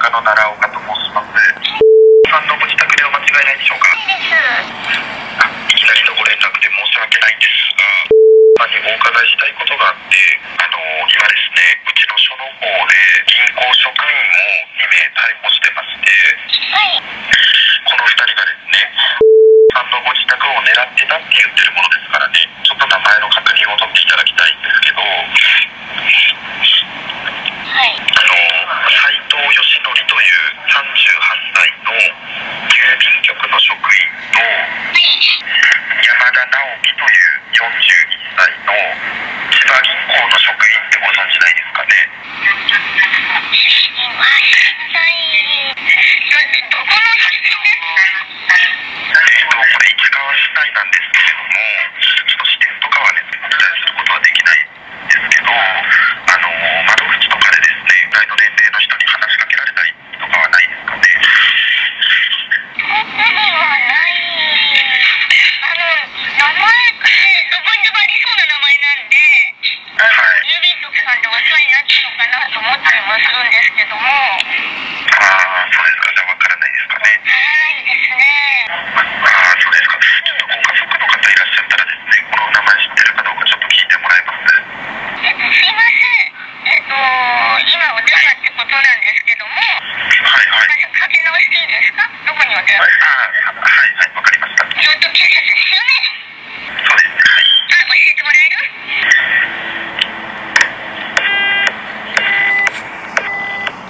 野奈良岡と申します。さんのご自宅でお間違いないでしょうか。いきなりのご連絡で申し訳ないんですが、にお伺いしたいことがあって、今ですね、うちの署の方で銀行職員を2名逮捕してまして、この2人がですね、さんのご自宅を狙ってたって言ってるものですからね、ちょっと名前の確認を取っていただきたいんですけど、斉藤義則という38歳の郵便局の職員と、山田直樹という41歳の千葉銀行の職員ってご存知ないですかね。これ市川市内なんですけれども、ちょっと支店とかはね、お伝えすることはできないんですけど、窓口とかでですね、ぐらいの年齢の人に話しかけられたりとかはないですかね。そうですか。じゃあ分からないですかね。そうですか。ちょっとご家族の方いらっしゃったらですね、このお名前知ってるかどうかちょっと聞いてもらえます？ 今お電話ってことなんですけども、かけ直していいですか？どこにお電話？ はい、わかりました。 京都警察